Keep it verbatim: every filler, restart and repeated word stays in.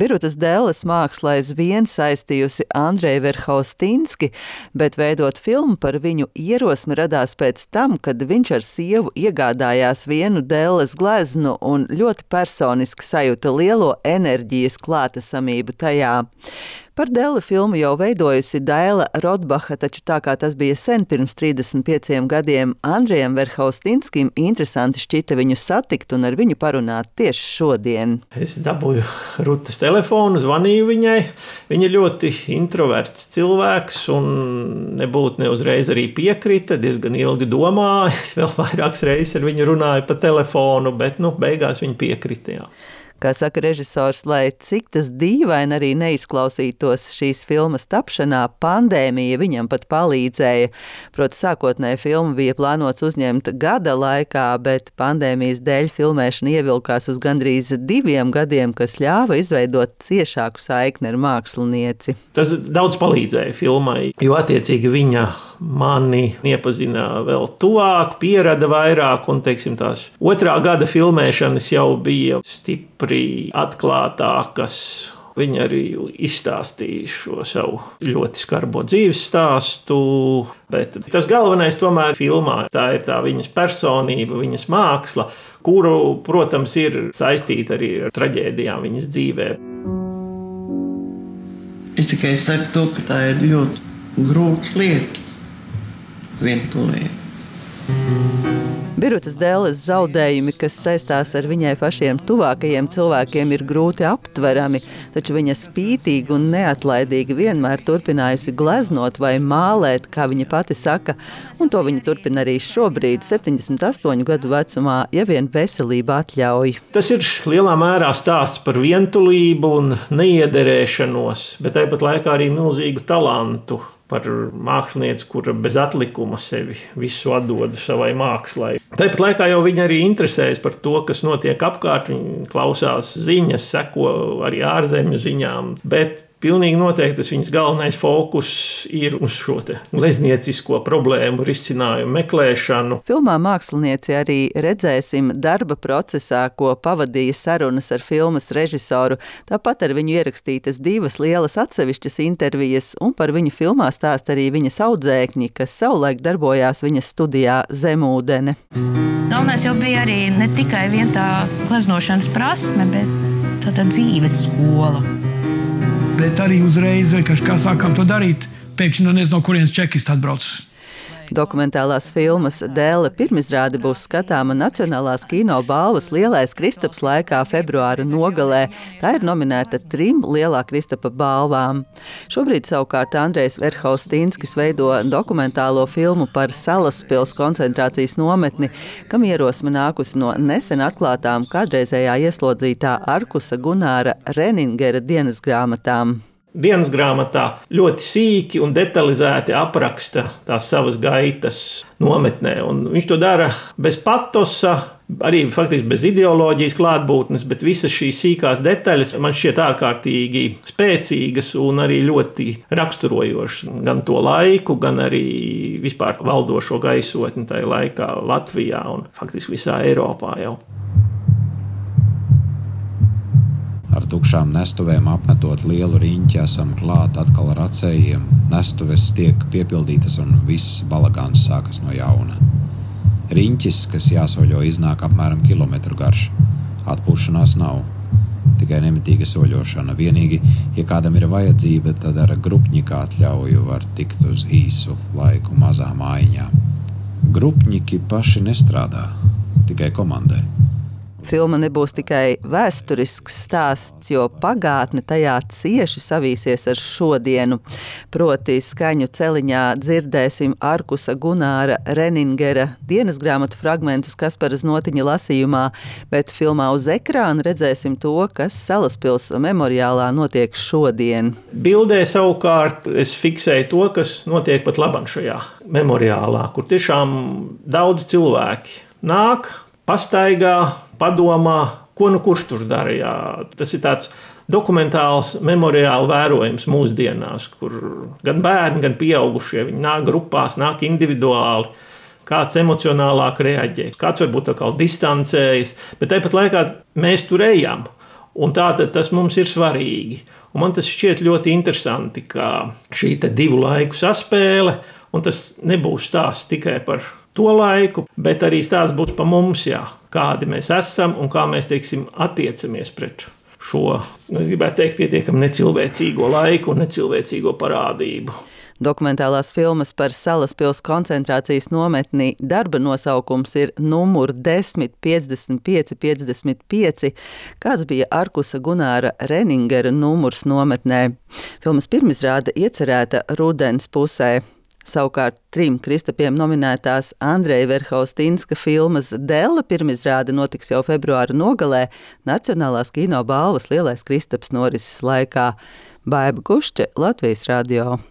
Birutas Delles māksla aizvien saistījusi Andreju Verhaustinski, bet veidot filmu par viņu ierosmi radās pēc tam, kad viņš ar sievu iegādājās vienu Delles gleznu un ļoti personiski sajūta lielo enerģijas klātesamību tajā. Par Delli filmu jau veidojusi Daila Rotbacha, taču tā kā tas bija sen pirms trīsdesmit pieciem gadiem, Andrejam Verhaustinskim interesanti šķita viņu satikt un ar viņu parunāt tieši šodien. Es dabūju Rutas telefonu, zvanīju viņai. Viņa ir ļoti introverts cilvēks un nebūtu ne uzreiz arī piekrita, diezgan ilgi domāja. Es vēl vairākas reizes ar viņu runāju pa telefonu, bet nu, beigās viņa piekrita. Jā. Kā saka režisors, lai cik tas dīvaini arī neizklausītos šīs filmas tapšanā, pandēmija viņam pat palīdzēja. Proti, sākotnēji filma bija plānots uzņemt gada laikā, bet pandēmijas dēļ filmēšana ievilkās uz gandrīz diviem gadiem, kas ļāva izveidot ciešāku saikni ar mākslinieci. Tas daudz palīdzēja filmai, jo attiecīgi viņa mani iepazina vēl tuvāk, pierada vairāk, un, teiksim, tās otrā gada filmēšanas jau bija stipri atklātākas. Viņa arī izstāstīja šo savu ļoti skarbo dzīves stāstu, bet tas galvenais tomēr filmā, tā ir tā viņas personība, viņas māksla, kuru, protams, ir saistīta arī ar traģēdijām viņas dzīvē. Es tikai saku to, ka tā ir ļoti grūta lieta. Vientulība. Birutas Delles zaudējumi, kas saistās ar viņai pašiem tuvākajiem cilvēkiem, ir grūti aptverami, taču viņa spītīgi un neatlaidīgi vienmēr turpinājusi gleznot vai mālēt, kā viņa pati saka, un to viņa turpina arī šobrīd, septiņdesmit astoņu gadu vecumā, ja vien veselība atļauj. Tas ir lielā mērā stāsts par vientulību un neiederēšanos, bet tāpat laikā arī milzīgu talantu. Par mākslinieci, kura bez atlikuma sevi visu atdod savai mākslai. Tāpat laikā jau viņa arī interesējas par to, kas notiek apkārt. Viņa klausās ziņas, seko arī ārzemju ziņām, bet pilnīgi noteikti tas viņas galvenais fokus ir uz šo te glezniecisko problēmu risinājumu meklēšanu. Filmā mākslinieci arī redzēsim darba procesā, ko pavadīja sarunas ar filmas režisoru. Tāpat ar viņu ierakstītas divas lielas atsevišķas intervijas, un par viņu filmā stāst arī viņas audzēkņi, kas savulaik darbojās viņas studijā Zemūdene. Galvenais jau bija arī ne tikai vien tā gleznošanas prasme, bet tā, tā dzīves skola. Bet arī uzreiz, vienkārši kā sākām to darīt, pēkšņi no nezinu, no kurienes čekists atbrauc. Dokumentālās filmas Delle pirmizrāde būs skatāma Nacionālās kino balvas Lielais Kristaps laikā februāra nogalē. Tā ir nominēta trim Lielā Kristapa balvām. Šobrīd savukārt Andrejs Verhaustinskis veido dokumentālo filmu par Salaspils koncentrācijas nometni, kam ierosme nākusi no nesen atklātām kādreizējā ieslodzītā Arkusa Gunāra Reningera dienas grāmatām. Dienas grāmatā ļoti sīki un detalizēti apraksta tās savas gaitas nometnē. Un viņš to dara bez patosa, arī faktiski bez ideoloģijas klātbūtnes, bet visas šīs sīkās detaļas man šķiet ārkārtīgi spēcīgas un arī ļoti raksturojošas gan to laiku, gan arī vispār valdošo gaisotni tajā laikā Latvijā un faktiski visā Eiropā jau. Ar tukšām nestuvēm apmetot lielu riņķi esam klāt atkal ar acējiem. Nestuves tiek piepildītas un viss balagāns sākas no jauna. Riņķis, kas jāsoļo, iznāk apmēram kilometru garš. Atpūšanās nav, tikai nemitīga soļošana. Vienīgi, ja kādam ir vajadzība, tad ar grupņika atļauju var tikt uz īsu laiku mazā mājiņā. Grupņiki paši nestrādā, tikai komandē. Filma nebūs tikai vēsturisks stāsts, jo pagātne tajā cieši savīsies ar šodienu. Proti skaņu celiņā dzirdēsim Arkusa Gunāra Reningera dienas grāmatu fragmentus Kaspara Znotiņa lasījumā, bet filmā uz ekrāna redzēsim to, kas Salaspils memoriālā notiek šodien. Bildē savukārt es fiksēju to, kas notiek pat labam šajā memoriālā, kur tiešām daudz cilvēki nāk, pastaigā, padomā, ko nu kurš tur darīja. Tas ir tāds dokumentāls memoriāla vērojums mūsdienās, kur gan bērni, gan pieaugušie, viņi nāk grupās, nāk individuāli, kāds emocionālāk reaģē, kāds varbūt tā kā distancējas, bet tāpat laikā mēs tur ejam. Un tātad tas mums ir svarīgi. Un man tas šķiet ļoti interesanti, ka šī te divu laiku saspēle, un tas nebūs stāsts tikai par to laiku, bet arī stāsts būs par mums, jā, kādi mēs esam un kā mēs, teiksim, attiecamies pret šo, es gribētu teikt, pietiekami necilvēcīgo laiku un necilvēcīgo parādību. Dokumentālās filmas par Salaspils koncentrācijas nometni darba nosaukums ir numur desmit piecdesmit pieci piecdesmit pieci, kāds bija Arkusa Gunāra Reningera numurs nometnē. Filmas pirmizrāde iecerēta rudens pusē. Savukārt trim Kristapiem nominētās Andreja Verhaustinska filmas Della pirmizrāde notiks jau februāra nogalē Nacionālās kino balvas Lielais Kristaps norises laikā. Baiba Kušķe, Latvijas radio.